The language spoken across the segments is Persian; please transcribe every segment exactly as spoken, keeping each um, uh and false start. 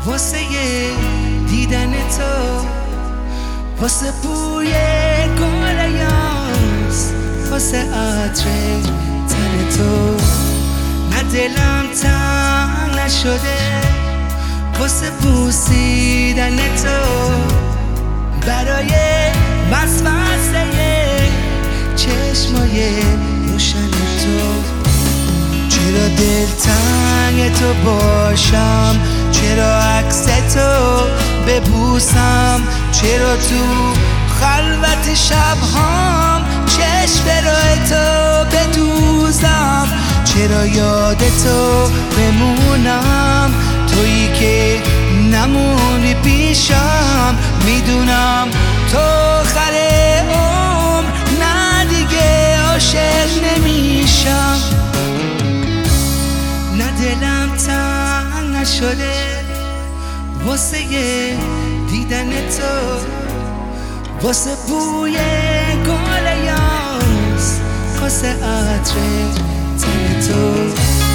واسه دیدن تو، واسه بوی گل یاس، واسه عطر تن تو. نه دلم تنگ نشده واسه بوسیدن تو، برای وسوسه چشمای روشن تو. چرا دلتنگ تو باشم، چرا عکس تو ببوسم، چرا تو خلوت شبهام چشم راه تو بدوزم، چرا یاد تو بمونم، تویی که نمونی پیشم. میدونم تو آخر عمر نه دیگه عاشق نمیشم. نه دلم تنگ نشده واسه دیدن تو، واسه بوی گل یاس، واسه عطر تن تو.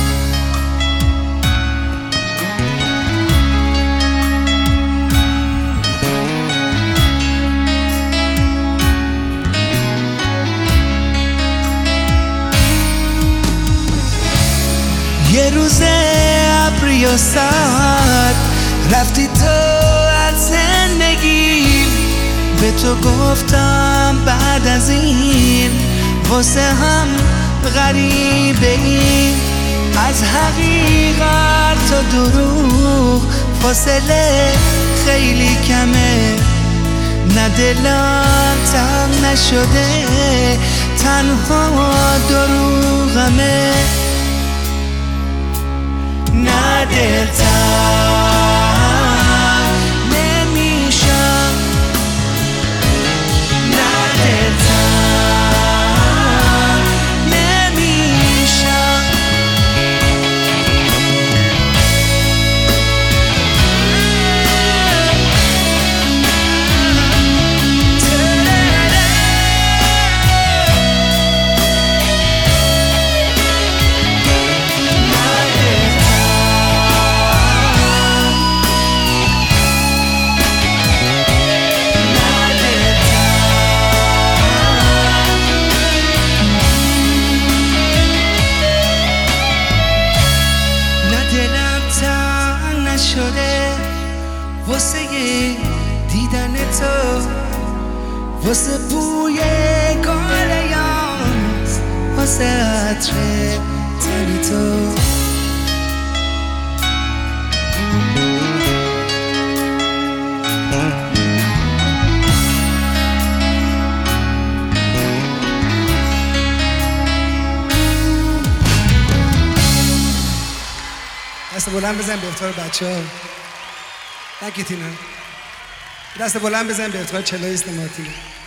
یه روز ابری و سرد رفتی تو از زندگی، به تو گفتم بعد از این واسه هم غریبه ای. از حقیقت تا دروغ فاصله خیلی کمه، نه دلم تنگ نشده تنها دروغمه. نه دلتنگ نمیشم، نه دلتنگ نمیشم. شده واسه دیدن تو، واسه بوی گل یاس، واسه عطر تن تو. دست بلند بزن به افتخار بچه ها. نکی تینا دست بلند بزن به افتخار چلویست مارتینه.